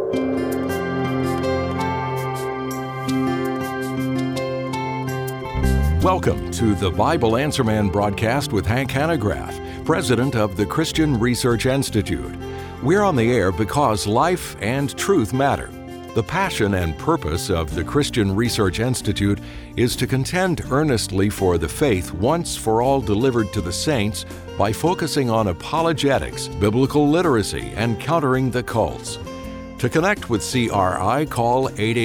Welcome to the Bible Answer Man broadcast with Hank Hanegraaff, president of the Christian Research Institute. We're on the air because life and truth matter. The passion and purpose of the Christian Research Institute is to contend earnestly for the faith once for all delivered to the saints by focusing on apologetics, biblical literacy, and countering the cults. To connect with CRI, call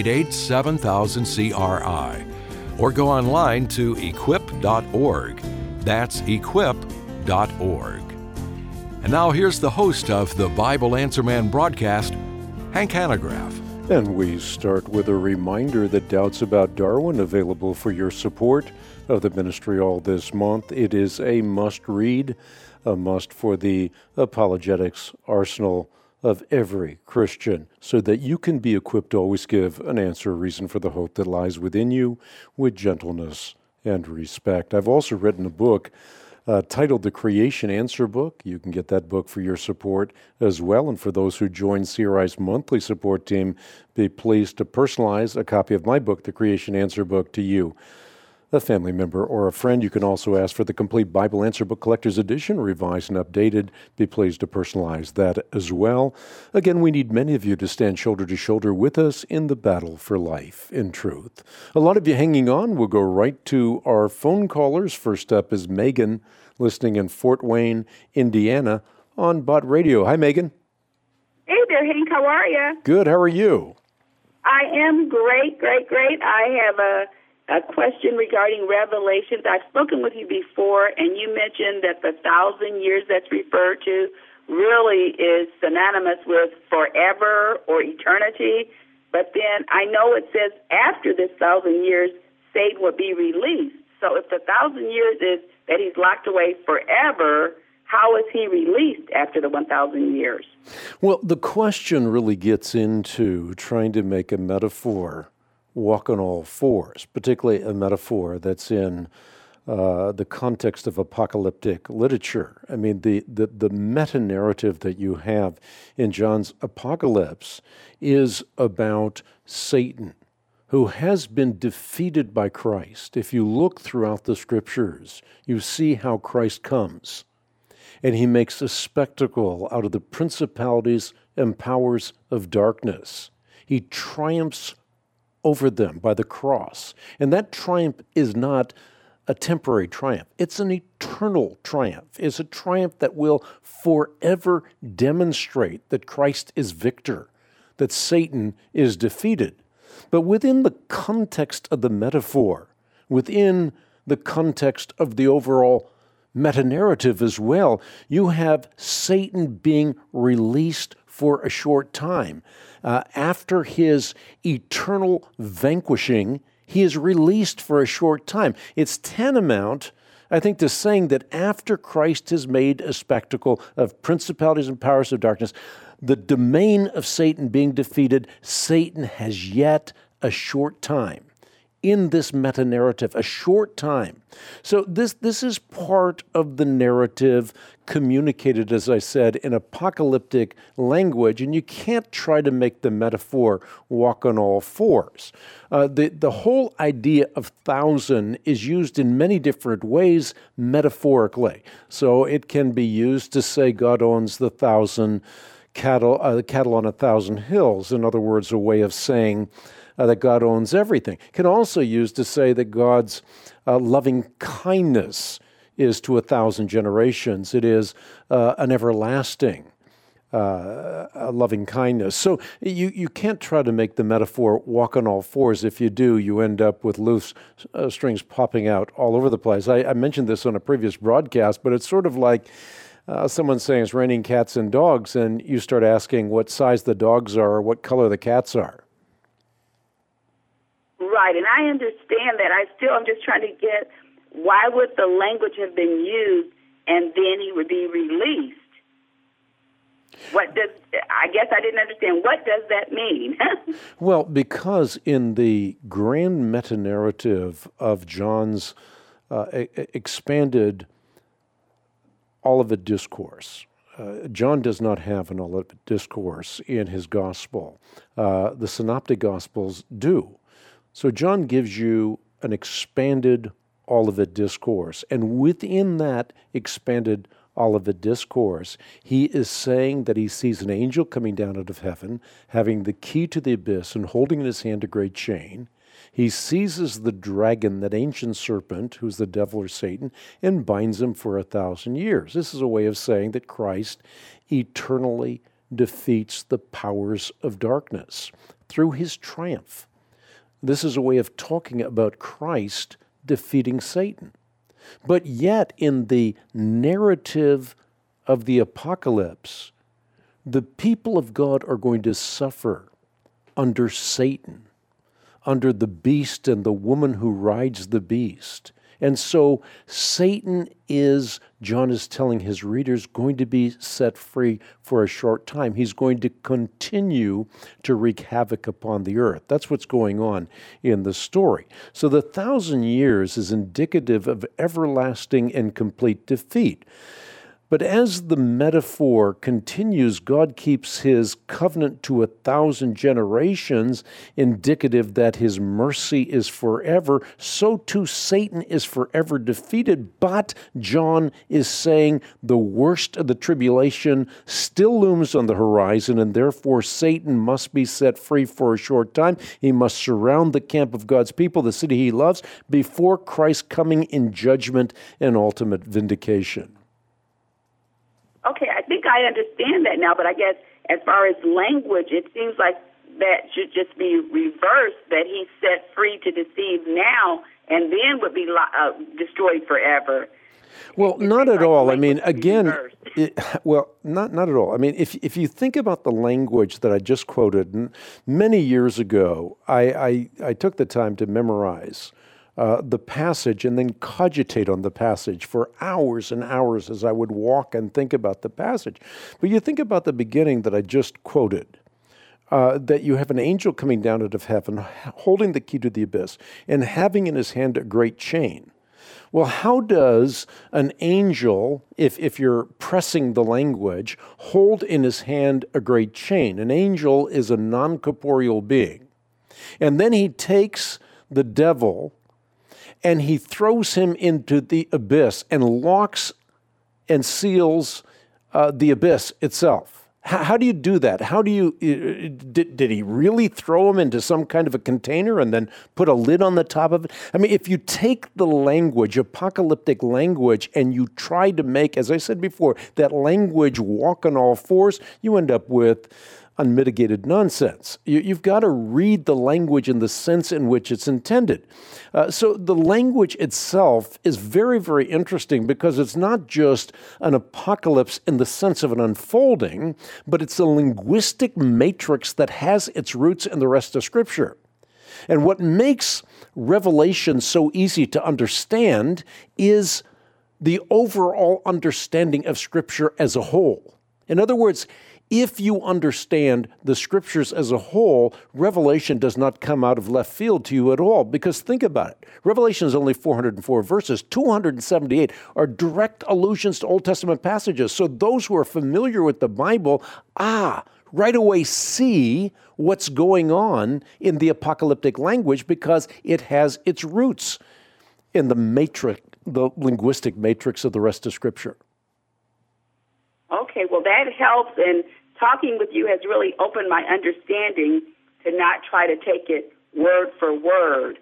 888-7000-CRI or go online to equip.org. That's equip.org. And now here's the host of the Bible Answer Man broadcast, Hank Hanegraaff. And we start with a reminder that Doubts About Darwin available for your support of the ministry all this month. It is a must-read, a must for the apologetics arsenal of every Christian, so that you can be equipped to always give an answer, a reason for the hope that lies within you with gentleness and respect. I've also written a book titled The Creation Answer Book. You can get that book for your support as well. And for those who join CRI's monthly support team, be pleased to personalize a copy of my book, The Creation Answer Book, to you, a family member or a friend. You can also ask for the complete Bible Answer Book Collector's Edition, revised and updated. Be pleased to personalize that as well. Again, we need many of you to stand shoulder to shoulder with us in the battle for life in truth. A lot of you hanging on. We'll go right to our phone callers. First up is Megan, listening in Fort Wayne, Indiana, on Bott Radio. Hi, Megan. Hey there, Hank. How are you? Good. How are you? I am great. I have a question regarding Revelations. I've spoken with you before, and you mentioned that the 1,000 years that's referred to really is synonymous with forever or eternity. But then I know it says after this 1,000 years, Satan will be released. So if the 1,000 years is that he's locked away forever, how is he released after the 1,000 years? Well, the question really gets into trying to make a metaphor walk on all fours, particularly a metaphor that's in the context of apocalyptic literature. I mean, the meta-narrative that you have in John's Apocalypse is about Satan, who has been defeated by Christ. If you look throughout the Scriptures, you see how Christ comes, and he makes a spectacle out of the principalities and powers of darkness. He triumphs over them by the cross. And that triumph is not a temporary triumph. It's an eternal triumph. It's a triumph that will forever demonstrate that Christ is victor, that Satan is defeated. But within the context of the metaphor, within the context of the overall meta-narrative as well, you have Satan being released for a short time. After his eternal vanquishing, he is released for a short time. It's tantamount, I think, to saying that after Christ has made a spectacle of principalities and powers of darkness, the domain of Satan being defeated, Satan has yet a short time in this meta-narrative, a short time. So this is part of the narrative communicated, as I said, in apocalyptic language, and you can't try to make the metaphor walk on all fours. The whole idea of 1,000 is used in many different ways metaphorically. So it can be used to say God owns the 1,000 cattle on 1,000 hills. In other words, a way of saying that God owns everything. Can also use to say that God's loving kindness is to 1,000 generations. It is an everlasting loving kindness. So you can't try to make the metaphor walk on all fours. If you do, you end up with loose strings popping out all over the place. I mentioned this on a previous broadcast, but it's sort of like someone saying it's raining cats and dogs, and you start asking what size the dogs are or what color the cats are. Right, and I understand that. I'm just trying to get, why would the language have been used and then he would be released? I guess I didn't understand. What does that mean? Well, because in the grand meta-narrative of John's expanded Olivet Discourse, John does not have an Olivet Discourse in his gospel. The Synoptic Gospels do. So John gives you an expanded Olivet Discourse, and within that expanded Olivet Discourse, he is saying that he sees an angel coming down out of heaven, having the key to the abyss and holding in his hand a great chain. He seizes the dragon, that ancient serpent, who's the devil or Satan, and binds him for 1,000 years. This is a way of saying that Christ eternally defeats the powers of darkness through his triumph. This is a way of talking about Christ defeating Satan. But yet, in the narrative of the apocalypse, the people of God are going to suffer under Satan, under the beast and the woman who rides the beast. And so Satan is, John is telling his readers, going to be set free for a short time. He's going to continue to wreak havoc upon the earth. That's what's going on in the story. So the 1,000 years is indicative of everlasting and complete defeat. But as the metaphor continues, God keeps his covenant to 1,000 generations, indicative that his mercy is forever. So too Satan is forever defeated. But John is saying the worst of the tribulation still looms on the horizon, and therefore Satan must be set free for a short time. He must surround the camp of God's people, the city he loves, before Christ's coming in judgment and ultimate vindication. Okay, I think I understand that now, but I guess as far as language, it seems like that should just be reversed, that he's set free to deceive now and then would be destroyed forever. Well, not at all. I mean, again, not at all. I mean, if you think about the language that I just quoted, many years ago, I took the time to memorize the passage and then cogitate on the passage for hours and hours as I would walk and think about the passage. But you think about the beginning that I just quoted, that you have an angel coming down out of heaven, holding the key to the abyss, and having in his hand a great chain. Well, how does an angel, if you're pressing the language, hold in his hand a great chain? An angel is a non-corporeal being. And then he takes the devil and he throws him into the abyss and locks and seals the abyss itself. How do you do that? How do you, did he really throw him into some kind of a container and then put a lid on the top of it? I mean, if you take the language, apocalyptic language, and you try to make, as I said before, that language walk on all fours, you end up with unmitigated nonsense. You've got to read the language in the sense in which it's intended. So the language itself is very, very interesting because it's not just an apocalypse in the sense of an unfolding, but it's a linguistic matrix that has its roots in the rest of Scripture. And what makes Revelation so easy to understand is the overall understanding of Scripture as a whole. In other words, if you understand the Scriptures as a whole, Revelation does not come out of left field to you at all. Because think about it. Revelation is only 404 verses. 278 are direct allusions to Old Testament passages. So those who are familiar with the Bible, right away see what's going on in the apocalyptic language because it has its roots in the matrix, the linguistic matrix of the rest of Scripture. Okay, well, that helps, and talking with you has really opened my understanding to not try to take it word for word.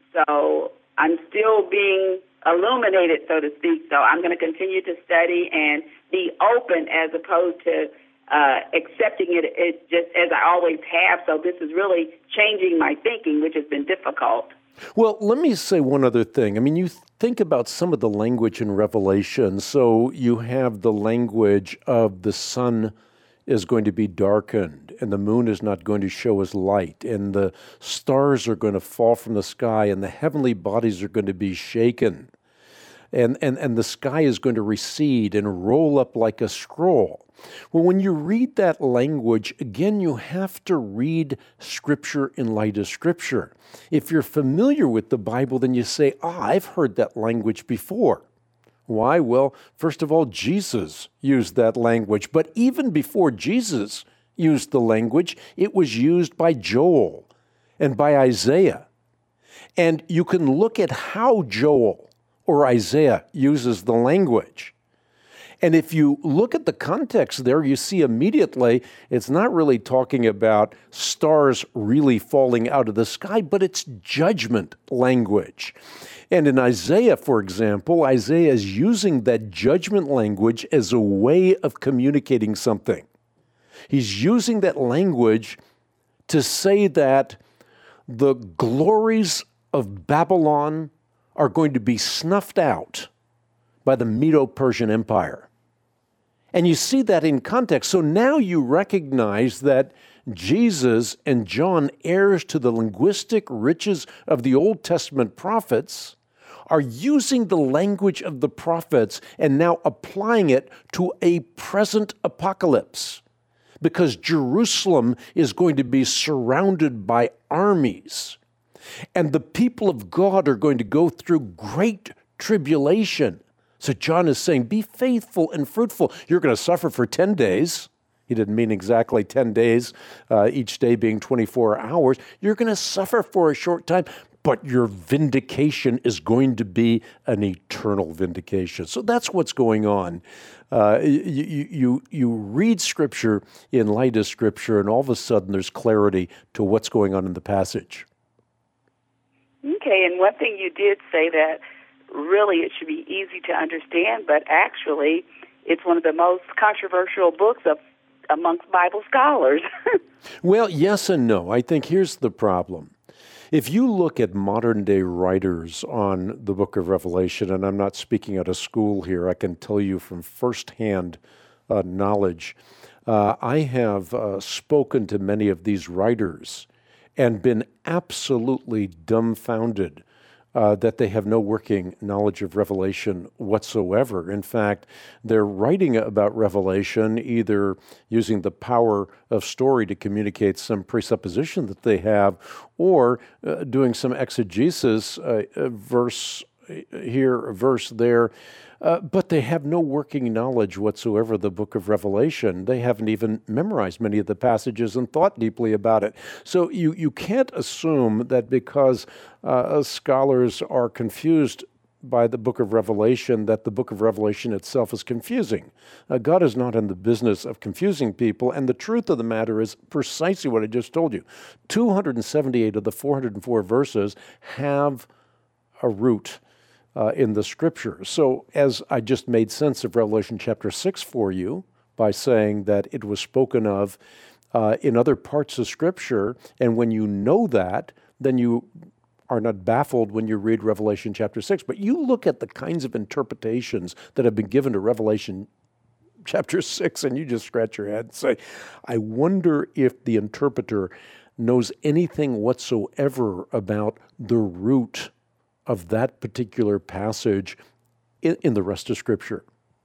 So I'm still being illuminated, so to speak, so I'm going to continue to study and be open as opposed to accepting it just as I always have. So this is really changing my thinking, which has been difficult. Well, let me say one other thing. I mean, you think about some of the language in Revelation. So you have the language of the sun is going to be darkened, and the moon is not going to show us light, and the stars are going to fall from the sky, and the heavenly bodies are going to be shaken, and the sky is going to recede and roll up like a scroll. Well, when you read that language, again, you have to read Scripture in light of Scripture. If you're familiar with the Bible, then you say, I've heard that language before. Why? Well, first of all, Jesus used that language. But even before Jesus used the language, it was used by Joel and by Isaiah. And you can look at how Joel or Isaiah uses the language. And if you look at the context there, you see immediately it's not really talking about stars really falling out of the sky, but it's judgment language. And in Isaiah, for example, Isaiah is using that judgment language as a way of communicating something. He's using that language to say that the glories of Babylon are going to be snuffed out by the Medo-Persian Empire. And you see that in context. So now you recognize that Jesus and John, heirs to the linguistic riches of the Old Testament prophets, are using the language of the prophets and now applying it to a present apocalypse. Because Jerusalem is going to be surrounded by armies. And the people of God are going to go through great tribulation. So John is saying, be faithful and fruitful. You're going to suffer for 10 days. He didn't mean exactly 10 days, each day being 24 hours. You're going to suffer for a short time, but your vindication is going to be an eternal vindication. So that's what's going on. You read Scripture in light of Scripture, and all of a sudden there's clarity to what's going on in the passage. Okay, and one thing you did say that really it should be easy to understand, but actually it's one of the most controversial books amongst Bible scholars. Well, yes and no. I think here's the problem. If you look at modern-day writers on the book of Revelation, and I'm not speaking out of school here, I can tell you from firsthand knowledge, I have spoken to many of these writers and been absolutely dumbfounded that they have no working knowledge of Revelation whatsoever. In fact, they're writing about Revelation either using the power of story to communicate some presupposition that they have, or doing some exegesis, verse here, verse there, but they have no working knowledge whatsoever of the book of Revelation. They haven't even memorized many of the passages and thought deeply about it. So you can't assume that because scholars are confused by the book of Revelation, that the book of Revelation itself is confusing. God is not in the business of confusing people, and the truth of the matter is precisely what I just told you. 278 of the 404 verses have a root in the Scripture. So as I just made sense of Revelation chapter 6 for you by saying that it was spoken of in other parts of Scripture, and when you know that, then you are not baffled when you read Revelation chapter 6. But you look at the kinds of interpretations that have been given to Revelation chapter 6, and you just scratch your head and say, I wonder if the interpreter knows anything whatsoever about the root of that particular passage in the rest of Scripture.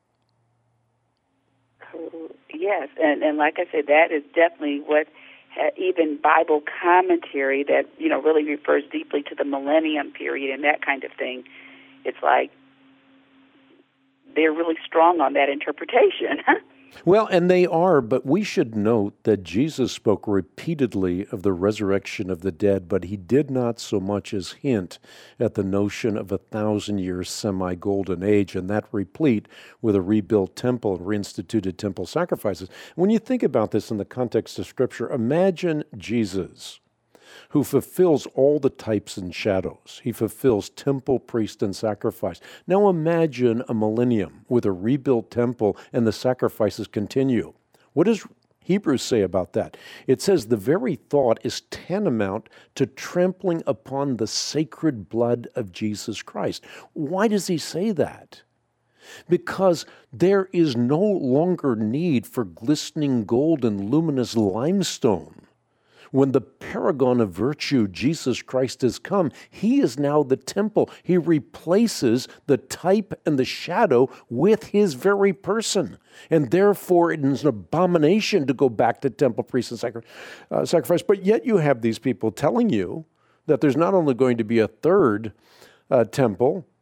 Yes, and like I said, that is definitely what even Bible commentary that, really refers deeply to the millennium period and that kind of thing. It's like they're really strong on that interpretation. Well, and they are, but we should note that Jesus spoke repeatedly of the resurrection of the dead, but he did not so much as hint at the notion of 1,000-year semi-golden age, and that replete with a rebuilt temple and reinstituted temple sacrifices. When you think about this in the context of Scripture, imagine Jesus, who fulfills all the types and shadows. He fulfills temple, priest, and sacrifice. Now imagine a millennium with a rebuilt temple and the sacrifices continue. What does Hebrews say about that? It says the very thought is tantamount to trampling upon the sacred blood of Jesus Christ. Why does he say that? Because there is no longer need for glistening gold and luminous limestone. When the paragon of virtue, Jesus Christ, has come, he is now the temple. He replaces the type and the shadow with his very person. And therefore, it is an abomination to go back to temple, priest, and sacrifice. But yet you have these people telling you that there's not only going to be a third temple,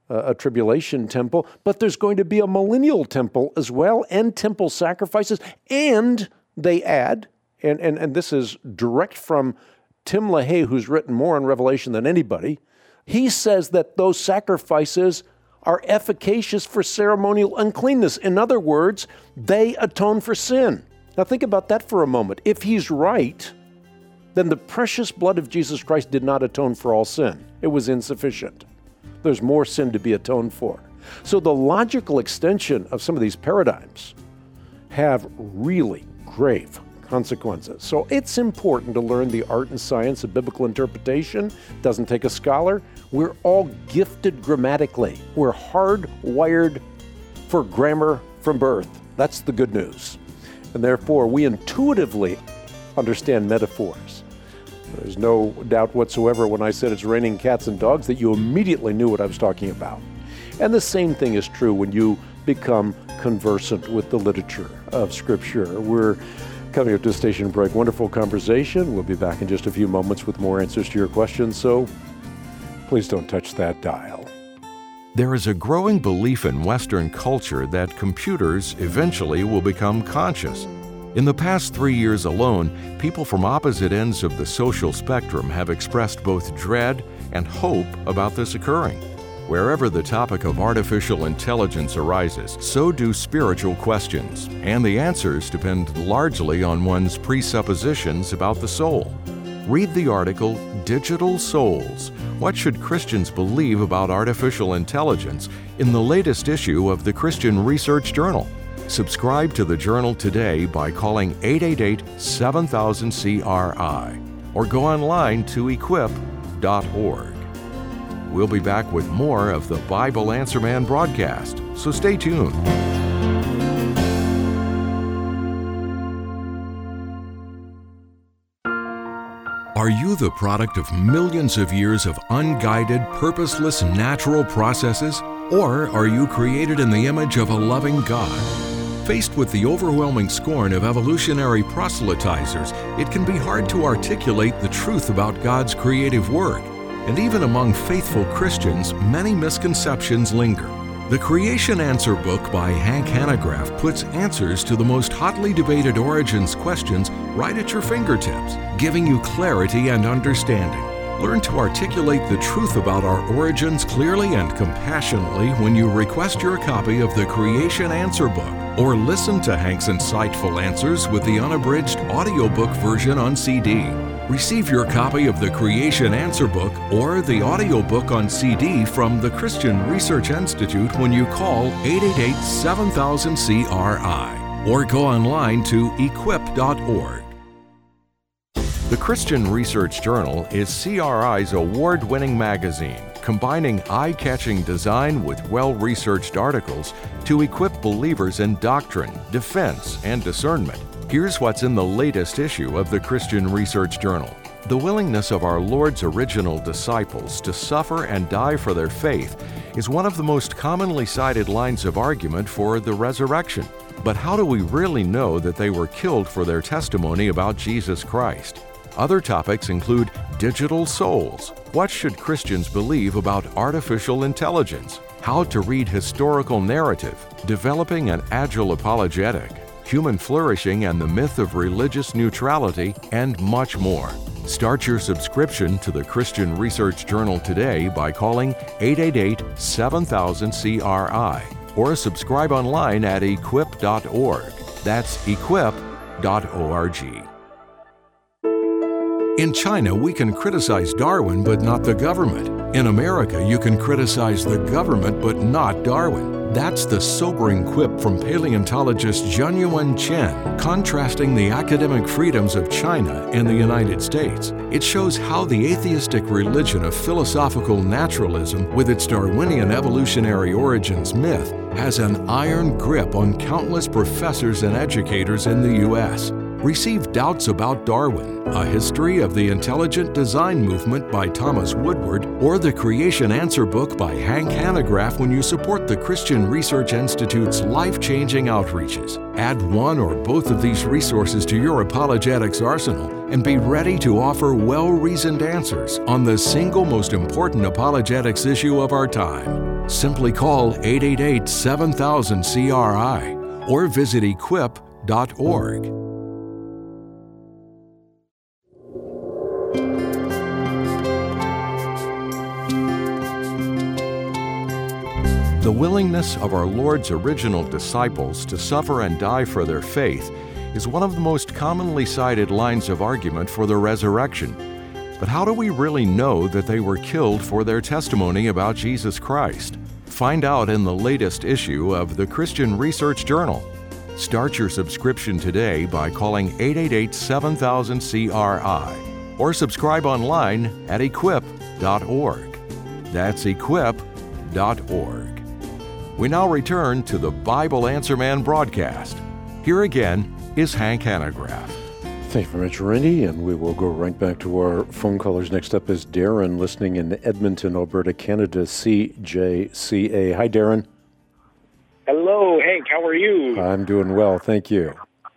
a tribulation temple, but there's going to be a millennial temple as well, and temple sacrifices. And they add, and this is direct from Tim LaHaye, who's written more on Revelation than anybody, he says that those sacrifices are efficacious for ceremonial uncleanness. In other words, they atone for sin. Now think about that for a moment. If he's right, then the precious blood of Jesus Christ did not atone for all sin. It was insufficient. There's more sin to be atoned for. So the logical extension of some of these paradigms have really grave consequences. So it's important to learn the art and science of biblical interpretation. It doesn't take a scholar. We're all gifted grammatically. We're hardwired for grammar from birth. That's the good news. And therefore, we intuitively understand metaphors. There's no doubt whatsoever when I said it's raining cats and dogs that you immediately knew what I was talking about. And the same thing is true when you become conversant with the literature of Scripture. We're coming up to a station break. Wonderful conversation. We'll be back in just a few moments with more answers to your questions, so please don't touch that dial. There is a growing belief in Western culture that computers eventually will become conscious. In the past 3 years alone, people from opposite ends of the social spectrum have expressed both dread and hope about this occurring. Wherever the topic of artificial intelligence arises, so do spiritual questions, and the answers depend largely on one's presuppositions about the soul. Read the article, Digital Souls: What Should Christians Believe About Artificial Intelligence, in the latest issue of the Christian Research Journal. Subscribe to the journal today by calling 888-7000-CRI or go online to equip.org. We'll be back with more of the Bible Answer Man broadcast, so stay tuned. Are you the product of millions of years of unguided, purposeless, natural processes? Or are you created in the image of a loving God? Faced with the overwhelming scorn of evolutionary proselytizers, it can be hard to articulate the truth about God's creative work. And even among faithful Christians, many misconceptions linger. The Creation Answer book by Hank Hanegraaff puts answers to the most hotly debated origins questions right at your fingertips, giving you clarity and understanding. Learn to articulate the truth about our origins clearly and compassionately when you request your copy of the Creation Answer book, or listen to Hank's insightful answers with the unabridged audiobook version on CD. Receive your copy of the Creation Answer book or the audiobook on CD from the Christian Research Institute when you call 888-7000-CRI or go online to equip.org. The Christian Research Journal is CRI's award-winning magazine, combining eye-catching design with well-researched articles to equip believers in doctrine, defense, and discernment. Here's what's in the latest issue of the Christian Research Journal. The willingness of our Lord's original disciples to suffer and die for their faith is one of the most commonly cited lines of argument for the resurrection. But how do we really know that they were killed for their testimony about Jesus Christ? Other topics include digital souls. What should Christians believe about artificial intelligence? How to read historical narrative, developing an agile apologetic, human flourishing and the myth of religious neutrality, and much more. Start your subscription to the Christian Research Journal today by calling 888-7000-CRI or subscribe online at equip.org. That's equip.org. In China, we can criticize Darwin, but not the government. In America, you can criticize the government, but not Darwin. That's the sobering quip from paleontologist Jianyuan Chen, contrasting the academic freedoms of China and the United States. It shows how the atheistic religion of philosophical naturalism, with its Darwinian evolutionary origins myth, has an iron grip on countless professors and educators in the U.S. Receive Doubts About Darwin, A History of the Intelligent Design Movement by Thomas Woodward, or the Creation Answer book by Hank Hanegraaff when you support the Christian Research Institute's life-changing outreaches. Add one or both of these resources to your apologetics arsenal and be ready to offer well-reasoned answers on the single most important apologetics issue of our time. Simply call 888-7000-CRI or visit equip.org. The willingness of our Lord's original disciples to suffer and die for their faith is one of the most commonly cited lines of argument for the resurrection. But how do we really know that they were killed for their testimony about Jesus Christ? Find out in the latest issue of the Christian Research Journal. Start your subscription today by calling 888-7000-CRI or subscribe online at equip.org. That's equip.org. We now return to the Bible Answer Man broadcast. Here again is Hank Hanegraaff. Thank you very much, Randy, and we will go right back to our phone callers. Next up is Darren, listening in Edmonton, Alberta, Canada, CJCA. Hi, Darren. Hello, Hank. How are you? I'm doing well, thank you.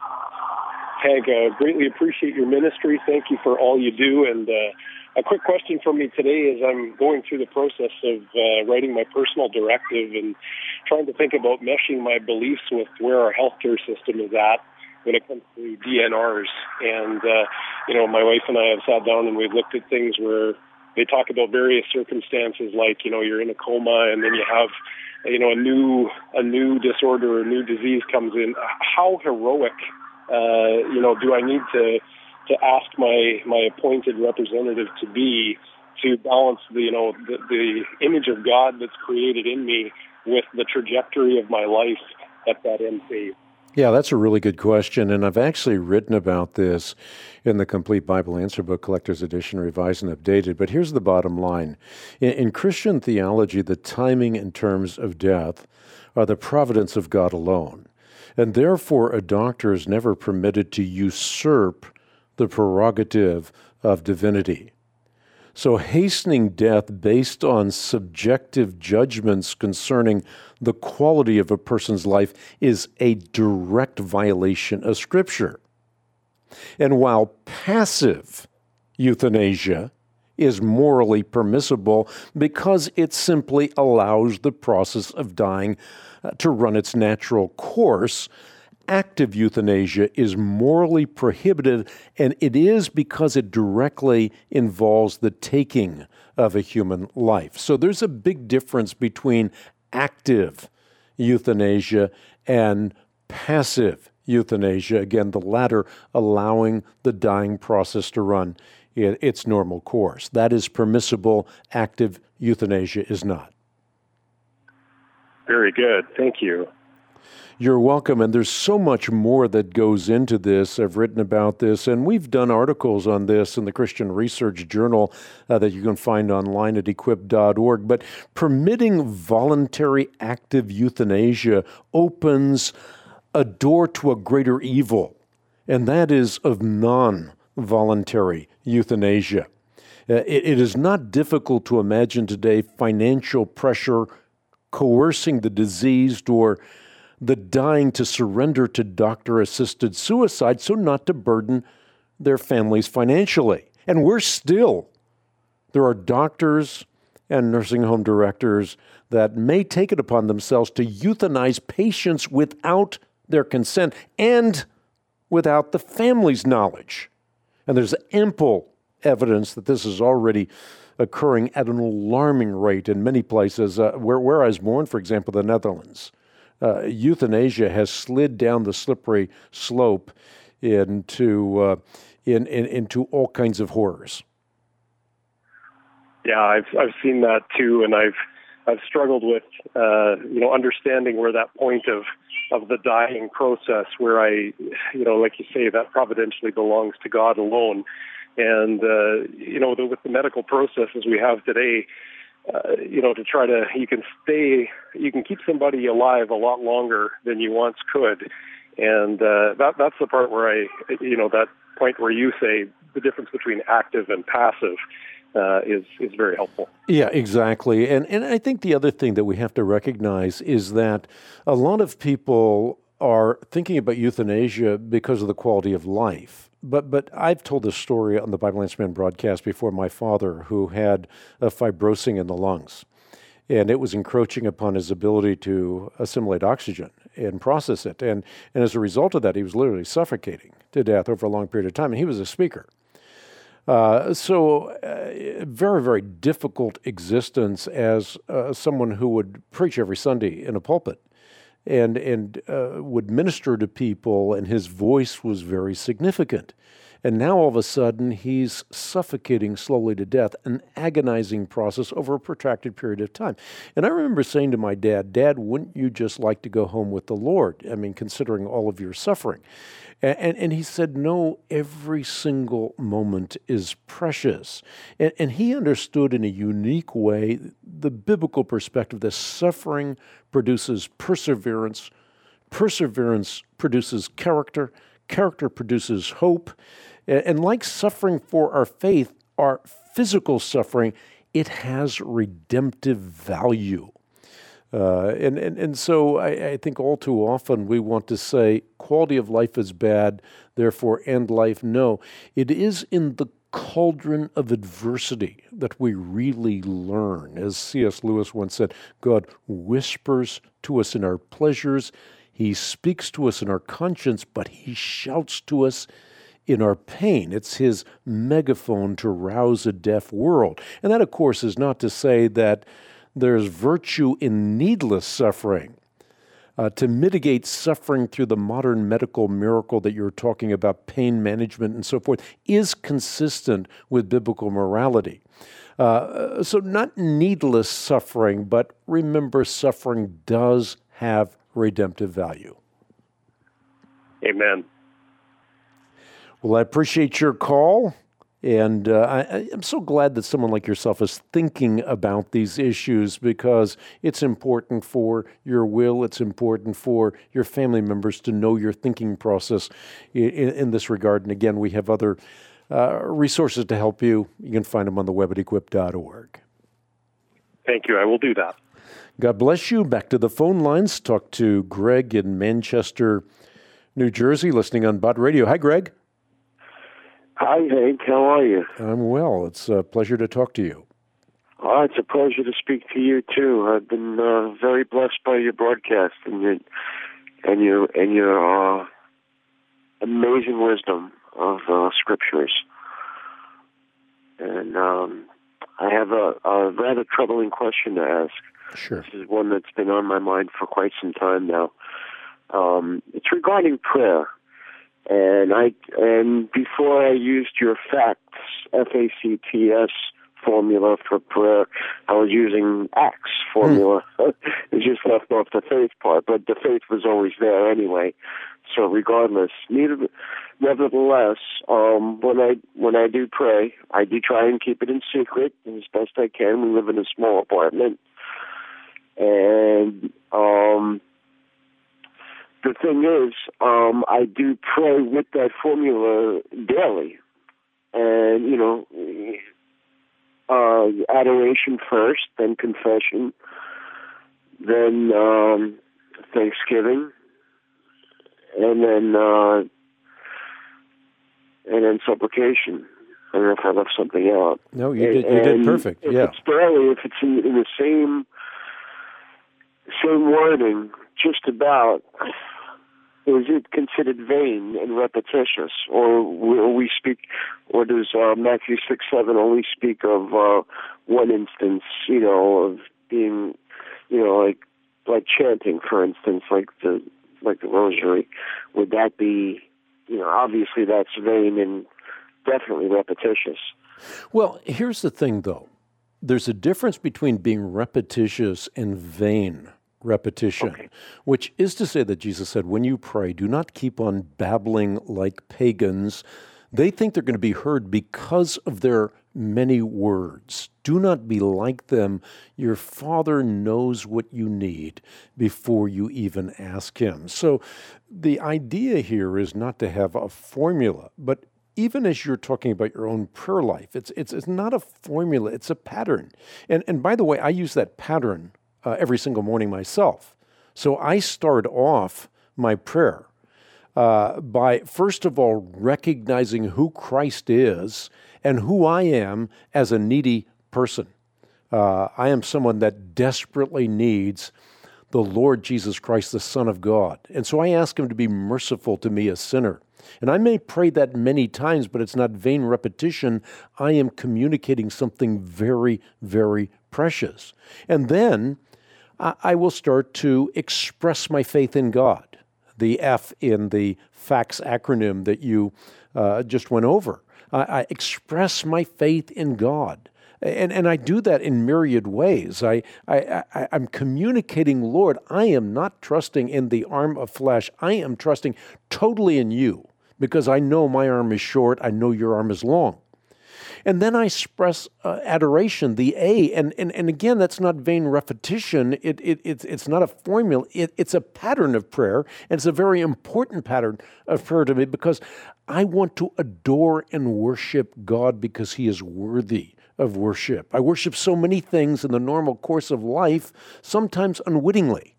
Hank, greatly appreciate your ministry. Thank you for all you do. And a quick question for me today is I'm going through the process of writing my personal directive and trying to think about meshing my beliefs with where our healthcare system is at when it comes to DNRs. And, my wife and I have sat down and we've looked at things where they talk about various circumstances like, you're in a coma and then you have, a new disorder or a new disease comes in. How heroic, do I need to ask my appointed representative to be to balance the image of God that's created in me with the trajectory of my life at that end phase? Yeah, that's a really good question, and I've actually written about this in the Complete Bible Answer Book, Collector's Edition, Revised and Updated. But here's the bottom line. In Christian theology, the timing and terms of death are the providence of God alone, and therefore a doctor is never permitted to usurp the prerogative of divinity. So hastening death based on subjective judgments concerning the quality of a person's life is a direct violation of Scripture. And while passive euthanasia is morally permissible because it simply allows the process of dying to run its natural course, active euthanasia is morally prohibited, and it is because it directly involves the taking of a human life. So there's a big difference between active euthanasia and passive euthanasia. Again, the latter allowing the dying process to run its normal course. That is permissible. Active euthanasia is not. Very good. Thank you. You're welcome, and there's so much more that goes into this. I've written about this, and we've done articles on this in the Christian Research Journal that you can find online at equip.org. But permitting voluntary active euthanasia opens a door to a greater evil, and that is of non-voluntary euthanasia. It is not difficult to imagine today financial pressure coercing the diseased or the dying to surrender to doctor-assisted suicide so not to burden their families financially. And there are doctors and nursing home directors that may take it upon themselves to euthanize patients without their consent and without the family's knowledge. And there's ample evidence that this is already occurring at an alarming rate in many places. Where I was born, for example, the Netherlands, euthanasia has slid down the slippery slope into all kinds of horrors. Yeah, I've seen that too, and I've struggled with understanding where that point of the dying process, where like you say, that providentially belongs to God alone, and with the medical processes we have today. You can keep somebody alive a lot longer than you once could. And that's the part where that point where you say the difference between active and passive is very helpful. Yeah, exactly. And I think the other thing that we have to recognize is that a lot of people are thinking about euthanasia because of the quality of life. But I've told this story on the Bible Answer Man broadcast before. My father, who had a fibrosing in the lungs, and it was encroaching upon his ability to assimilate oxygen and process it. And as a result of that, he was literally suffocating to death over a long period of time, and he was a speaker. So very, very difficult existence as someone who would preach every Sunday in a pulpit and would minister to people, and his voice was very significant. And now all of a sudden he's suffocating slowly to death, an agonizing process over a protracted period of time. And I remember saying to my dad, "Dad, wouldn't you just like to go home with the Lord? I mean, considering all of your suffering." And he said, "No, every single moment is precious." And he understood in a unique way the biblical perspective that suffering produces perseverance, perseverance produces character, character produces hope. And like suffering for our faith, our physical suffering, it has redemptive value. And so I think all too often we want to say quality of life is bad, therefore end life. No, it is in the cauldron of adversity that we really learn. As C.S. Lewis once said, God whispers to us in our pleasures, he speaks to us in our conscience, but he shouts to us in our pain. It's his megaphone to rouse a deaf world. And that, of course, is not to say that there's virtue in needless suffering. To mitigate suffering through the modern medical miracle that you're talking about, pain management and so forth, is consistent with biblical morality. So not needless suffering, but remember, suffering does have redemptive value. Amen. Well, I appreciate your call. And I'm so glad that someone like yourself is thinking about these issues, because it's important for your will, it's important for your family members to know your thinking process in this regard. And again, we have other resources to help you. You can find them on the web at equip.org. Thank you. I will do that. God bless you. Back to the phone lines. Talk to Greg in Manchester, New Jersey, listening on Bott Radio. Hi, Greg. Hi, Hank. How are you? I'm well. It's a pleasure to talk to you. It's a pleasure to speak to you too. I've been very blessed by your broadcast and your amazing wisdom of scriptures. And I have a rather troubling question to ask. Sure. This is one that's been on my mind for quite some time now. It's regarding prayer. And before I used your FACTS, F-A-C-T-S formula for prayer, I was using ACTS formula. It just left off the faith part, but the faith was always there anyway. So regardless, nevertheless, when I do pray, I do try and keep it in secret as best I can. We live in a small apartment, and the thing is, I do pray with that formula daily. And, adoration first, then confession, then thanksgiving, and then supplication. I don't know if I left something out. No, you did perfect. If it's in the same wording, just about, is it considered vain and repetitious, or does Matthew 6:7 only speak of one instance, of being, like chanting, for instance, like the rosary? Would that be, obviously that's vain and definitely repetitious. Well, here's the thing, though. There's a difference between being repetitious and vain repetition, which is to say that Jesus said, when you pray, do not keep on babbling like pagans. They think they're going to be heard because of their many words. Do not be like them. Your Father knows what you need before you even ask him. So the idea here is not to have a formula, but even as you're talking about your own prayer life, it's not a formula, it's a pattern. And by the way, I use that pattern every single morning myself. So I start off my prayer by, first of all, recognizing who Christ is and who I am as a needy person. I am someone that desperately needs the Lord Jesus Christ, the Son of God. And so I ask him to be merciful to me, a sinner. And I may pray that many times, but it's not vain repetition. I am communicating something very, very precious. And then I will start to express my faith in God. The F in the FACTS acronym that you just went over. I express my faith in God. And I do that in myriad ways. I'm communicating, Lord, I am not trusting in the arm of flesh. I am trusting totally in you because I know my arm is short. I know your arm is long. And then I express adoration, the A. And again, that's not vain repetition. It's not a formula. It's a pattern of prayer. And it's a very important pattern of prayer to me because I want to adore and worship God because he is worthy of worship. I worship so many things in the normal course of life, sometimes unwittingly.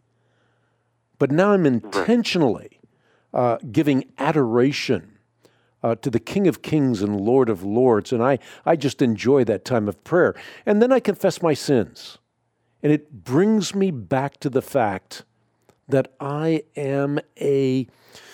But now I'm intentionally giving adoration to the King of Kings and Lord of Lords, and I just enjoy that time of prayer. And then I confess my sins, and it brings me back to the fact that I am a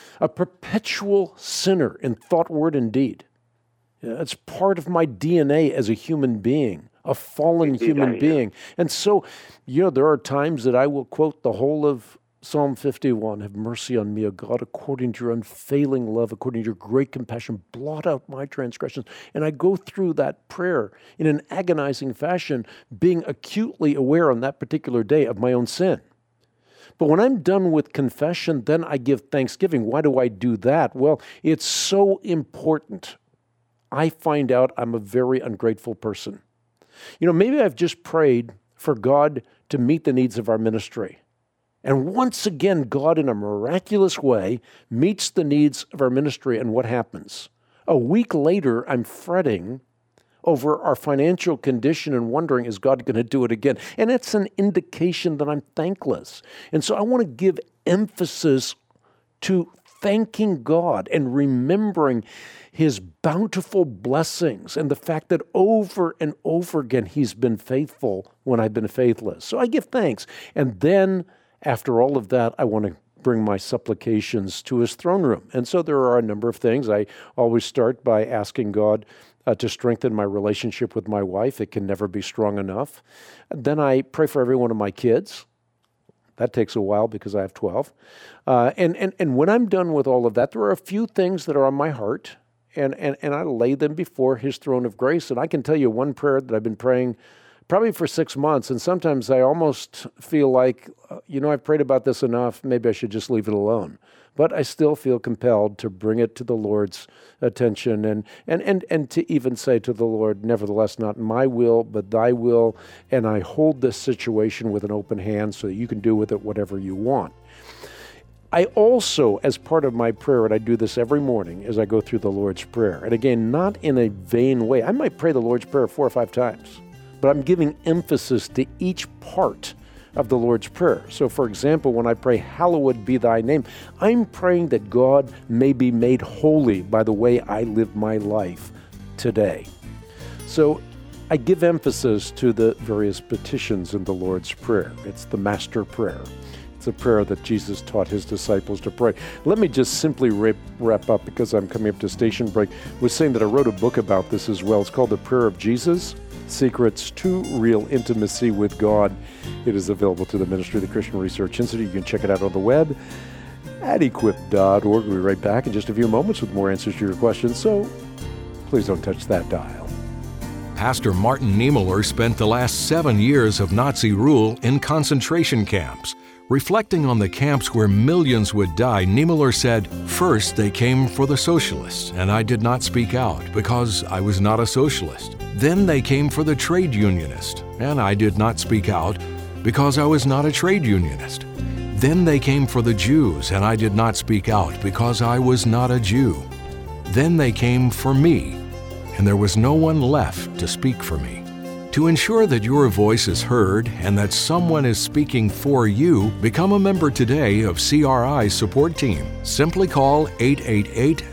perpetual sinner in thought, word, and deed. It's part of my DNA as a human being, a fallen human being. And so, there are times that I will quote the whole of Psalm 51, have mercy on me, O God, according to your unfailing love, according to your great compassion, blot out my transgressions. And I go through that prayer in an agonizing fashion, being acutely aware on that particular day of my own sin. But when I'm done with confession, then I give thanksgiving. Why do I do that? Well, it's so important. I find out I'm a very ungrateful person. Maybe I've just prayed for God to meet the needs of our ministry. And once again, God, in a miraculous way, meets the needs of our ministry. And what happens? A week later, I'm fretting over our financial condition and wondering, is God going to do it again? And it's an indication that I'm thankless. And so I want to give emphasis to thanking God and remembering his bountiful blessings and the fact that over and over again, he's been faithful when I've been faithless. So I give thanks. And then after all of that, I want to bring my supplications to his throne room. And so there are a number of things. I always start by asking God to strengthen my relationship with my wife. It can never be strong enough. Then I pray for every one of my kids. That takes a while because I have 12. And when I'm done with all of that, there are a few things that are on my heart, and I lay them before his throne of grace. And I can tell you one prayer that I've been praying probably for 6 months, and sometimes I almost feel like, I've prayed about this enough, maybe I should just leave it alone. But I still feel compelled to bring it to the Lord's attention and to even say to the Lord, nevertheless, not my will, but thy will, and I hold this situation with an open hand so that you can do with it whatever you want. I also, as part of my prayer, and I do this every morning as I go through the Lord's Prayer, and again, not in a vain way. I might pray the Lord's Prayer 4 or 5 times. But I'm giving emphasis to each part of the Lord's Prayer. So, for example, when I pray, hallowed be thy name, I'm praying that God may be made holy by the way I live my life today. So I give emphasis to the various petitions in the Lord's Prayer. It's the master prayer. It's a prayer that Jesus taught his disciples to pray. Let me just simply wrap up, because I'm coming up to station break, with saying that I wrote a book about this as well. It's called The Prayer of Jesus, Secrets to Real Intimacy with God. It is available to the Ministry of the Christian Research Institute. You can check it out on the web at equip.org. We'll be right back in just a few moments with more answers to your questions, so please don't touch that dial. Pastor Martin Niemöller spent the last 7 years of Nazi rule in concentration camps. Reflecting on the camps where millions would die, Niemöller said, "First, they came for the socialists, and I did not speak out because I was not a socialist. Then they came for the trade unionist, and I did not speak out because I was not a trade unionist. Then they came for the Jews, and I did not speak out because I was not a Jew. Then they came for me, and there was no one left to speak for me." To ensure that your voice is heard and that someone is speaking for you, become a member today of CRI's support team. Simply call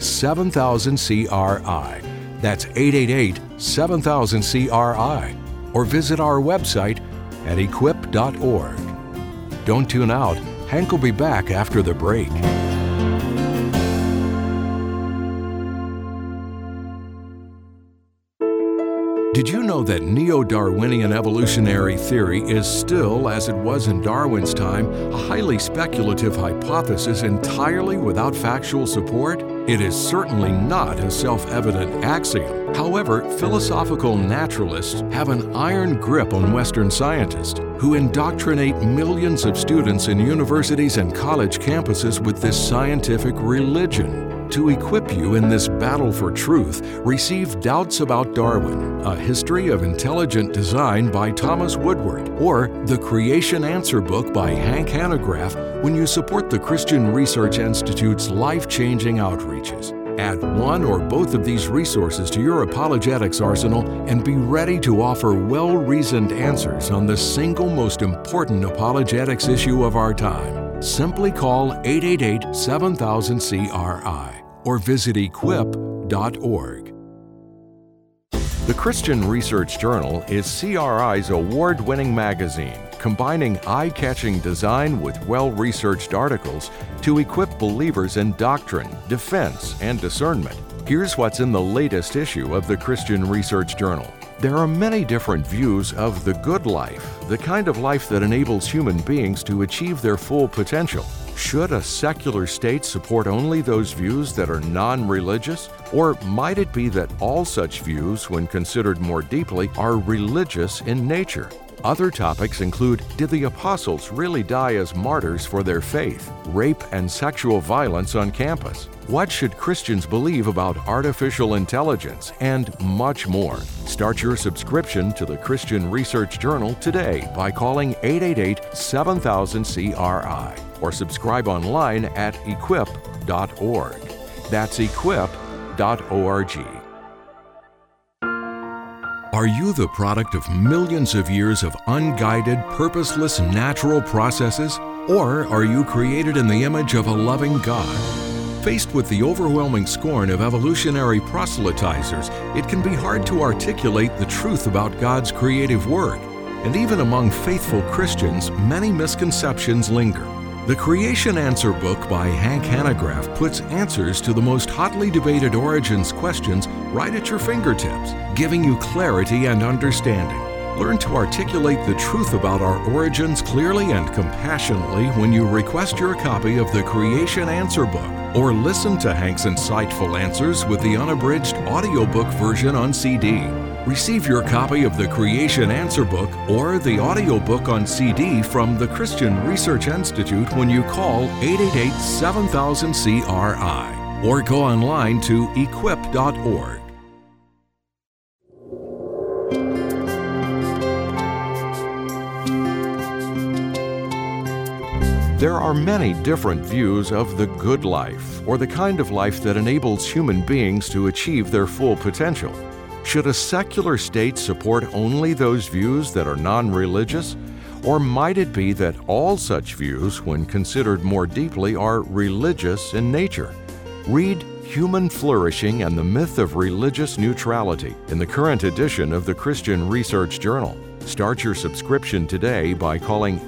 888-7000-CRI. That's 888-7000-CRI. or visit our website at equip.org. Don't tune out. Hank will be back after the break. Did you know that neo-Darwinian evolutionary theory is still, as it was in Darwin's time, a highly speculative hypothesis entirely without factual support? It is certainly not a self-evident axiom. However, philosophical naturalists have an iron grip on Western scientists who indoctrinate millions of students in universities and college campuses with this scientific religion. To equip you in this battle for truth, receive Doubts About Darwin, A History of Intelligent Design by Thomas Woodward, or The Creation Answer Book by Hank Hanegraaff when you support the Christian Research Institute's life-changing outreaches. Add one or both of these resources to your apologetics arsenal and be ready to offer well-reasoned answers on the single most important apologetics issue of our time. Simply call 888-7000-CRI or visit equip.org. The Christian Research Journal is CRI's award-winning magazine, combining eye-catching design with well-researched articles to equip believers in doctrine, defense, and discernment. Here's what's in the latest issue of the Christian Research Journal. There are many different views of the good life, the kind of life that enables human beings to achieve their full potential. Should a secular state support only those views that are non-religious? Or might it be that all such views, when considered more deeply, are religious in nature? Other topics include, did the apostles really die as martyrs for their faith? Rape and sexual violence on campus? What should Christians believe about artificial intelligence? And much more. Start your subscription to the Christian Research Journal today by calling 888-7000-CRI or subscribe online at equip.org. That's equip.org. Are you the product of millions of years of unguided, purposeless natural processes? Or are you created in the image of a loving God? Faced with the overwhelming scorn of evolutionary proselytizers, it can be hard to articulate the truth about God's creative work. And even among faithful Christians, many misconceptions linger. The Creation Answer Book by Hank Hanegraaff puts answers to the most hotly debated origins questions right at your fingertips, giving you clarity and understanding. Learn to articulate the truth about our origins clearly and compassionately when you request your copy of the Creation Answer Book, or listen to Hank's insightful answers with the unabridged audiobook version on CD. Receive your copy of the Creation Answer Book or the audiobook on CD from the Christian Research Institute when you call 888-7000-CRI or go online to equip.org. There are many different views of the good life, or the kind of life that enables human beings to achieve their full potential. Should a secular state support only those views that are non-religious? Or might it be that all such views, when considered more deeply, are religious in nature? Read Human Flourishing and the Myth of Religious Neutrality in the current edition of the Christian Research Journal. Start your subscription today by calling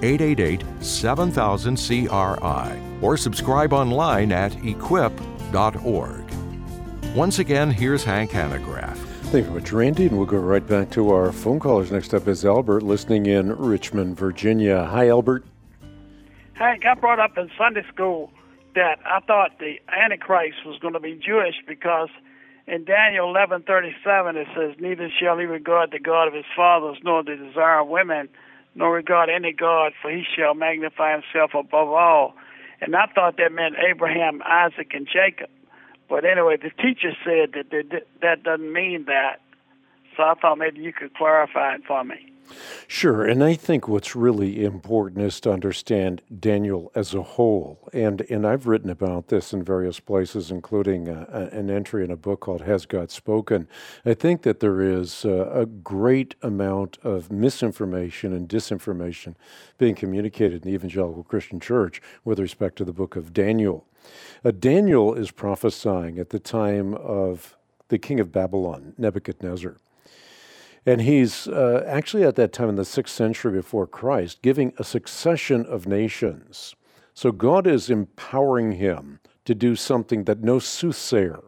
888-7000-CRI or subscribe online at equip.org. Once again, here's Hank Hanegraaff. Thank you very much, Randy, and we'll go right back to our phone callers. Next up is Albert, listening in Richmond, Virginia. Hi, Albert. Hank, I brought up in Sunday school that I thought the Antichrist was going to be Jewish because in Daniel 11:37 it says, "Neither shall he regard the God of his fathers, nor the desire of women, nor regard any God, for he shall magnify himself above all." And I thought that meant Abraham, Isaac, and Jacob. But anyway, the teacher said that doesn't mean that. So I thought maybe you could clarify it for me. Sure, and I think what's really important is to understand Daniel as a whole. And I've written about this in various places, including an entry in a book called Has God Spoken? I think that there is a great amount of misinformation and disinformation being communicated in the evangelical Christian church with respect to the book of Daniel. Daniel is prophesying at the time of the king of Babylon, Nebuchadnezzar. And he's actually at that time in the 6th century before Christ, giving a succession of nations. So God is empowering him to do something that no soothsayer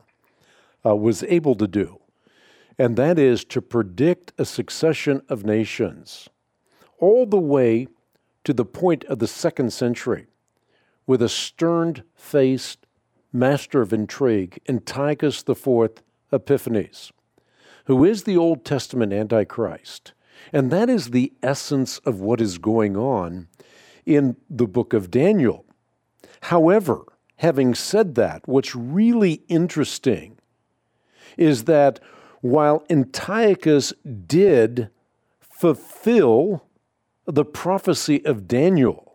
was able to do. And that is to predict a succession of nations all the way to the point of the 2nd century with a stern-faced master of intrigue, Antiochus IV Epiphanes, who is the Old Testament Antichrist. And that is the essence of what is going on in the book of Daniel. However, having said that, what's really interesting is that while Antiochus did fulfill the prophecy of Daniel,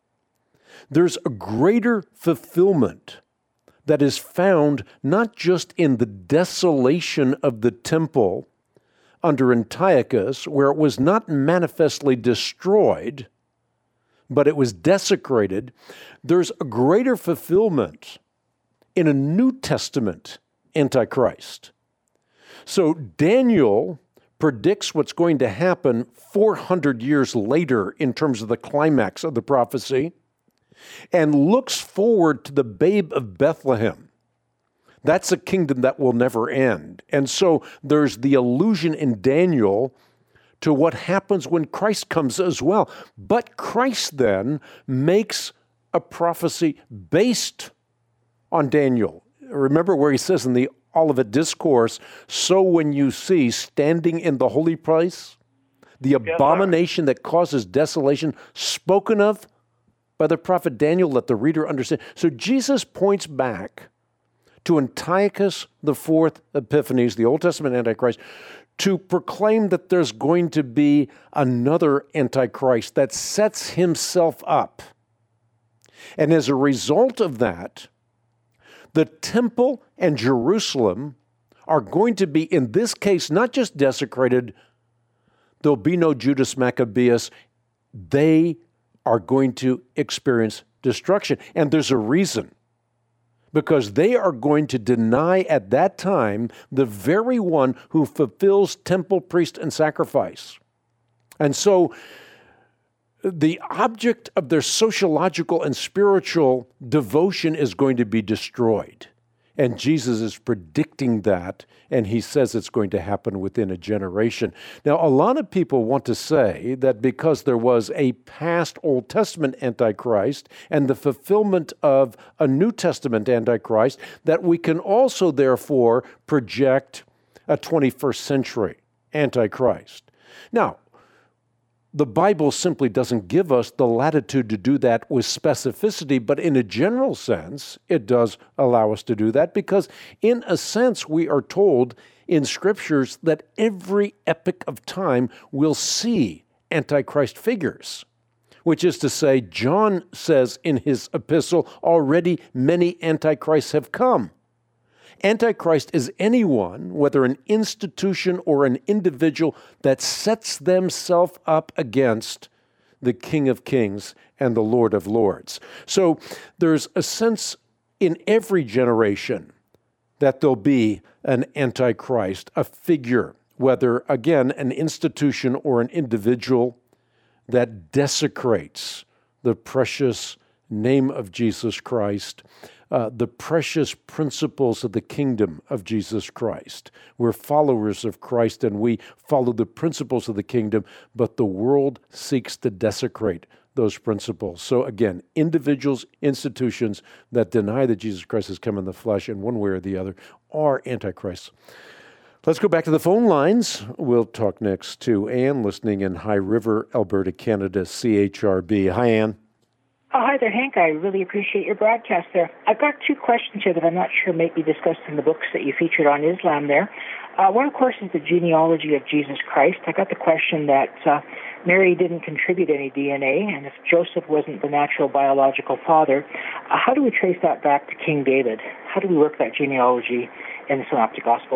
there's a greater fulfillment that is found not just in the desolation of the temple under Antiochus, where it was not manifestly destroyed, but it was desecrated. There's a greater fulfillment in a New Testament Antichrist. So Daniel predicts what's going to happen 400 years later in terms of the climax of the prophecy, and looks forward to the babe of Bethlehem. That's a kingdom that will never end. And so there's the allusion in Daniel to what happens when Christ comes as well. But Christ then makes a prophecy based on Daniel. Remember where he says in the Olivet Discourse, so when you see standing in the holy place, the abomination that causes desolation spoken of by the prophet Daniel, let the reader understand. So Jesus points back to Antiochus IV Epiphanes, the Old Testament Antichrist, to proclaim that there's going to be another Antichrist that sets himself up. And as a result of that, the temple and Jerusalem are going to be, in this case, not just desecrated. There'll be no Judas Maccabeus. They are going to experience destruction. And there's a reason. Because they are going to deny at that time the very one who fulfills temple, priest, and sacrifice. And so the object of their sociological and spiritual devotion is going to be destroyed. And Jesus is predicting that, and he says it's going to happen within a generation. Now, a lot of people want to say that because there was a past Old Testament Antichrist and the fulfillment of a New Testament Antichrist, that we can also, therefore, project a 21st century Antichrist. Now, the Bible simply doesn't give us the latitude to do that with specificity, but in a general sense, it does allow us to do that because, in a sense, we are told in Scriptures that every epoch of time will see Antichrist figures, which is to say, John says in his epistle, already many Antichrists have come. Antichrist is anyone, whether an institution or an individual, that sets themselves up against the King of Kings and the Lord of Lords. So there's a sense in every generation that there'll be an Antichrist, a figure, whether, again, an institution or an individual that desecrates the precious name of Jesus Christ, the precious principles of the kingdom of Jesus Christ. We're followers of Christ and we follow the principles of the kingdom, but the world seeks to desecrate those principles. So again, individuals, institutions that deny that Jesus Christ has come in the flesh in one way or the other are antichrists. Let's go back to the phone lines. We'll talk next to Ann, listening in High River, Alberta, Canada, CHRB. Hi, Ann. Oh, hi there, Hank. I really appreciate your broadcast there. I've got two questions here that I'm not sure might be discussed in the books that you featured on Islam there. One, of course, is the genealogy of Jesus Christ. I got the question that Mary didn't contribute any DNA, and if Joseph wasn't the natural biological father, how do we trace that back to King David? How do we work that genealogy in the Synoptic Gospels?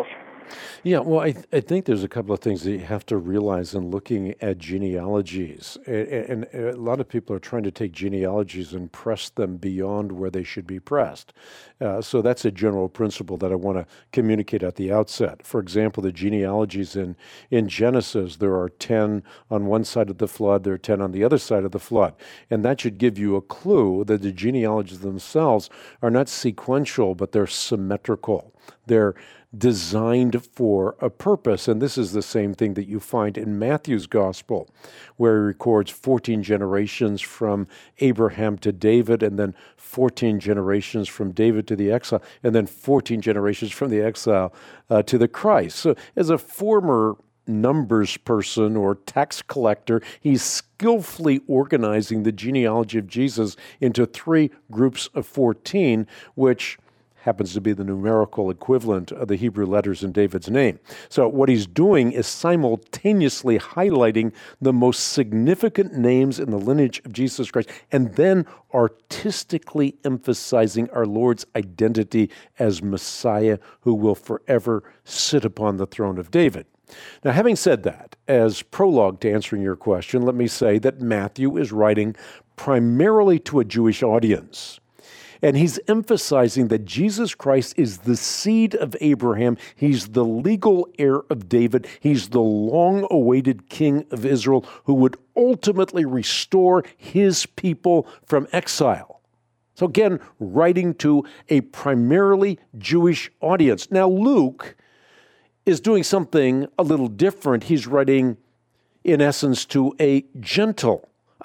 Yeah, well, I think there's a couple of things that you have to realize in looking at genealogies. And a lot of people are trying to take genealogies and press them beyond where they should be pressed. So that's a general principle that I want to communicate at the outset. For example, the genealogies in Genesis, there are 10 on one side of the flood, there are 10 on the other side of the flood. And that should give you a clue that the genealogies themselves are not sequential, but they're symmetrical. They're designed for a purpose. And this is the same thing that you find in Matthew's gospel, where he records 14 generations from Abraham to David, and then 14 generations from David to the exile, and then 14 generations from the exile to the Christ. So as a former numbers person or tax collector, he's skillfully organizing the genealogy of Jesus into 3 groups of 14, which happens to be the numerical equivalent of the Hebrew letters in David's name. So what he's doing is simultaneously highlighting the most significant names in the lineage of Jesus Christ, and then artistically emphasizing our Lord's identity as Messiah who will forever sit upon the throne of David. Now, having said that, as prologue to answering your question, let me say that Matthew is writing primarily to a Jewish audience. And he's emphasizing that Jesus Christ is the seed of Abraham. He's the legal heir of David. He's the long-awaited king of Israel who would ultimately restore his people from exile. So again, writing to a primarily Jewish audience. Now, Luke is doing something a little different. He's writing, in essence, to a Gentile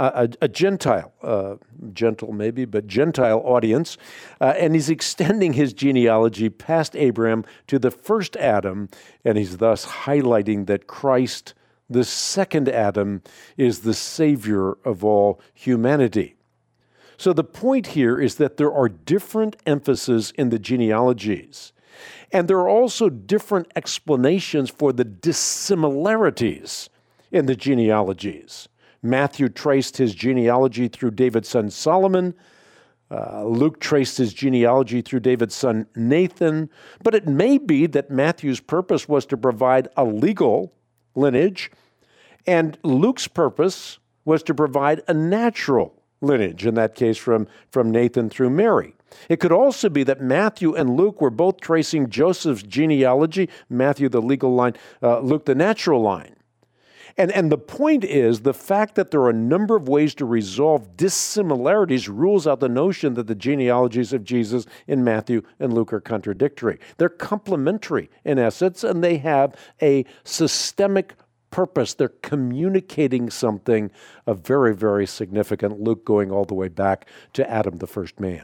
gentle maybe, but Gentile audience, and he's extending his genealogy past Abraham to the first Adam, and he's thus highlighting that Christ, the second Adam, is the Savior of all humanity. So the point here is that there are different emphases in the genealogies, and there are also different explanations for the dissimilarities in the genealogies. Matthew traced his genealogy through David's son Solomon. Luke traced his genealogy through David's son Nathan. But it may be that Matthew's purpose was to provide a legal lineage, and Luke's purpose was to provide a natural lineage, in that case from Nathan through Mary. It could also be that Matthew and Luke were both tracing Joseph's genealogy, Matthew the legal line, Luke the natural line. And the point is, the fact that there are a number of ways to resolve dissimilarities rules out the notion that the genealogies of Jesus in Matthew and Luke are contradictory. They're complementary in essence, and they have a systemic purpose. They're communicating something of very, very significant, Luke going all the way back to Adam, the first man.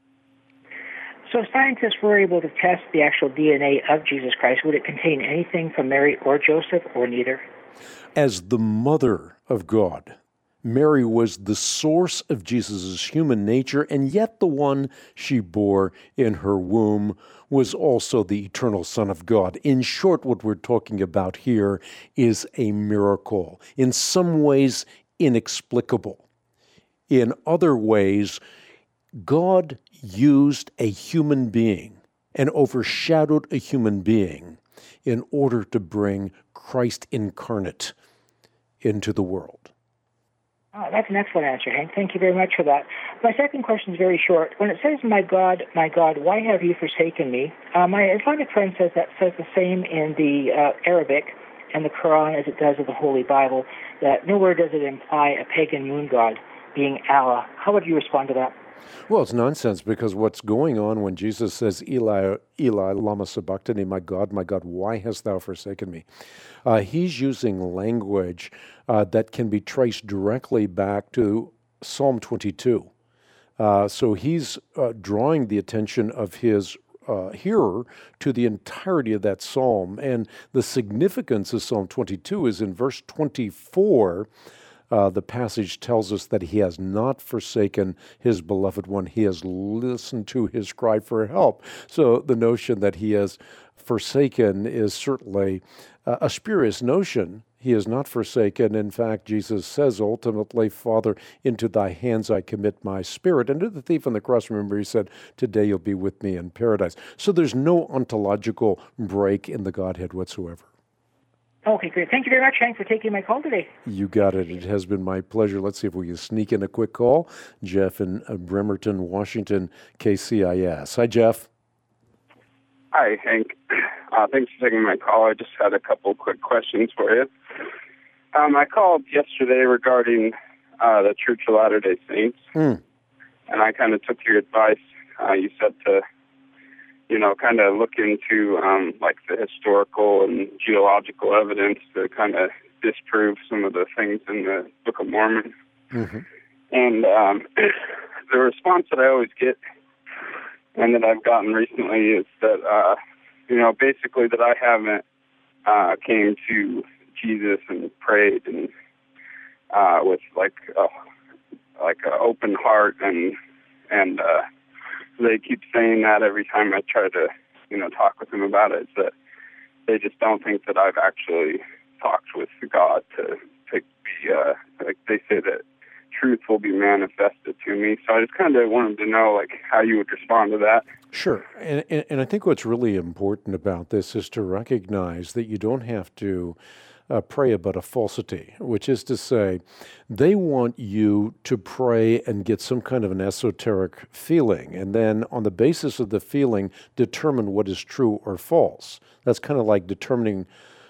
So if scientists were able to test the actual DNA of Jesus Christ, would it contain anything from Mary or Joseph, or neither? As the mother of God, Mary was the source of Jesus' human nature, and yet the one she bore in her womb was also the eternal Son of God. In short, what we're talking about here is a miracle, in some ways inexplicable. In other ways, God used a human being and overshadowed a human being in order to bring Christ incarnate into the world. Oh, that's an excellent answer, Hank. Thank you very much for that. My second question is very short. When it says, my God, why have you forsaken me?" My Islamic friend says the same in the Arabic and the Quran as it does in the Holy Bible, that nowhere does it imply a pagan moon god being Allah. How would you respond to that? Well, it's nonsense, because what's going on when Jesus says, "Eli, Eli, lama sabachthani," my God, why hast thou forsaken me? He's using language that can be traced directly back to Psalm 22. So he's drawing the attention of his hearer to the entirety of that psalm. And the significance of Psalm 22 is in verse 24, the passage tells us that he has not forsaken his beloved one. He has listened to his cry for help. So the notion that he has forsaken is certainly a spurious notion. He is not forsaken. In fact, Jesus says ultimately, Father, into thy hands I commit my spirit. And to the thief on the cross, remember, he said, today you'll be with me in paradise. So there's no ontological break in the Godhead whatsoever. Okay, great. Thank you very much, Hank, for taking my call today. You got it. It has been my pleasure. Let's see if we can sneak in a quick call. Jeff in Bremerton, Washington, KCIS. Hi, Jeff. Hi, Hank. Thanks for taking my call. I just had a couple quick questions for you. I called yesterday regarding the Church of Latter-day Saints, and I kind of took your advice. You said to, kind of look into like the historical and geological evidence to kind of disprove some of the things in the Book of Mormon. Mm-hmm. And the response that I always get and that I've gotten recently is that, basically that I haven't came to Jesus and prayed and with like an open heart, and they keep saying that every time I try to talk with them about it, that they just don't think that I've actually talked with God to be like they say that truth will be manifested to me. So I just kind of wanted to know how you would respond to that. Sure. And I think what's really important about this is to recognize that you don't have to pray about a falsity, which is to say, they want you to pray and get some kind of an esoteric feeling, and then on the basis of the feeling, determine what is true or false. That's kind of like determining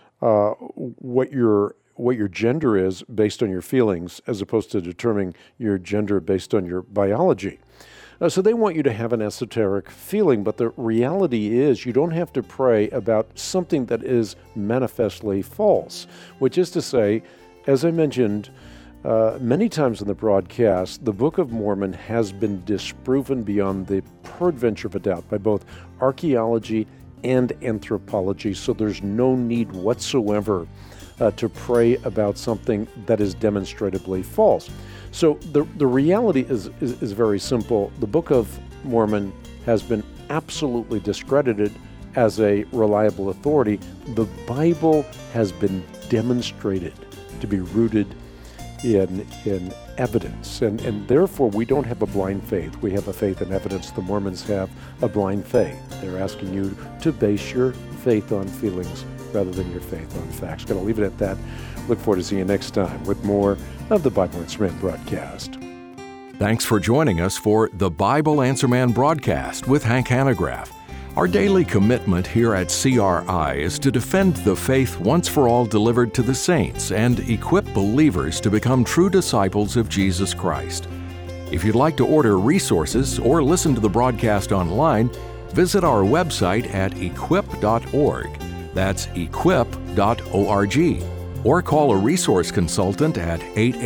what your gender is based on your feelings, as opposed to determining your gender based on your biology. So they want you to have an esoteric feeling, but the reality is you don't have to pray about something that is manifestly false, which is to say, as I mentioned many times in the broadcast, the Book of Mormon has been disproven beyond the peradventure of a doubt by both archaeology and anthropology, so there's no need whatsoever to pray about something that is demonstrably false. So the reality is very simple. The Book of Mormon has been absolutely discredited as a reliable authority. The Bible has been demonstrated to be rooted in evidence, and therefore we don't have a blind faith. We have a faith in evidence. The Mormons have a blind faith. They're asking you to base your faith on feelings rather than your faith on facts. Going to leave it at that. Look forward to seeing you next time with more of the Bible Answer Man broadcast. Thanks for joining us for the Bible Answer Man broadcast with Hank Hanegraaff. Our daily commitment here at CRI is to defend the faith once for all delivered to the saints and equip believers to become true disciples of Jesus Christ. If you'd like to order resources or listen to the broadcast online, visit our website at equip.org. That's equip.org. Or call a resource consultant at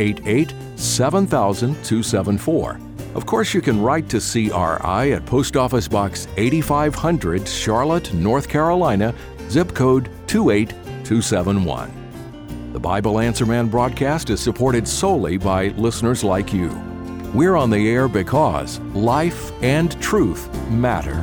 888-7000-274. Of course, you can write to CRI at Post Office Box 8500, Charlotte, North Carolina, zip code 28271. The Bible Answer Man broadcast is supported solely by listeners like you. We're on the air because life and truth matter.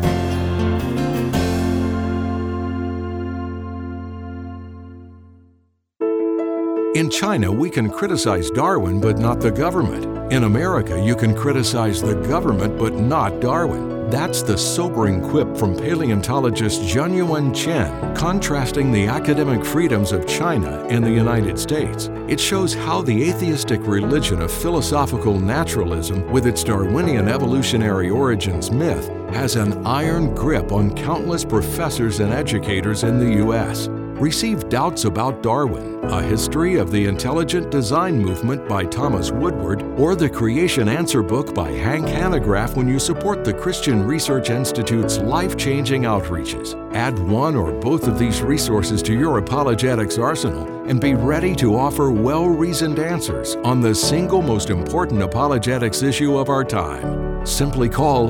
In China, we can criticize Darwin, but not the government. In America, you can criticize the government, but not Darwin. That's the sobering quip from paleontologist Jianyuan Chen, contrasting the academic freedoms of China and the United States. It shows how the atheistic religion of philosophical naturalism, with its Darwinian evolutionary origins myth, has an iron grip on countless professors and educators in the U.S. Receive Doubts About Darwin, A History of the Intelligent Design Movement by Thomas Woodward, or the Creation Answer book by Hank Hanegraaff when you support the Christian Research Institute's life-changing outreaches. Add one or both of these resources to your apologetics arsenal and be ready to offer well-reasoned answers on the single most important apologetics issue of our time. Simply call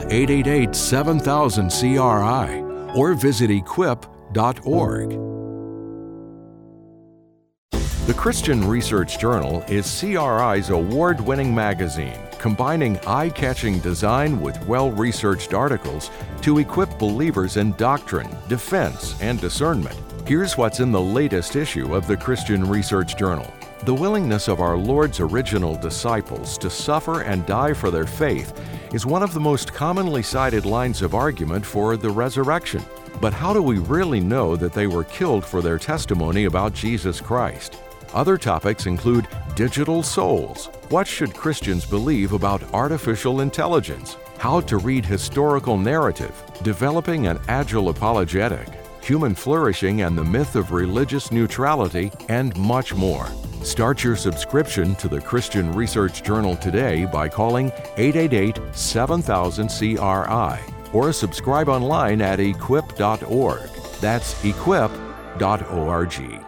888-7000-CRI or visit equip.org. The Christian Research Journal is CRI's award-winning magazine, combining eye-catching design with well-researched articles to equip believers in doctrine, defense, and discernment. Here's what's in the latest issue of the Christian Research Journal. The willingness of our Lord's original disciples to suffer and die for their faith is one of the most commonly cited lines of argument for the resurrection. But how do we really know that they were killed for their testimony about Jesus Christ? Other topics include digital souls. What should Christians believe about artificial intelligence? How to read historical narrative, developing an agile apologetic, human flourishing and the myth of religious neutrality, and much more. Start your subscription to the Christian Research Journal today by calling 888-7000-CRI or subscribe online at equip.org. That's equip.org.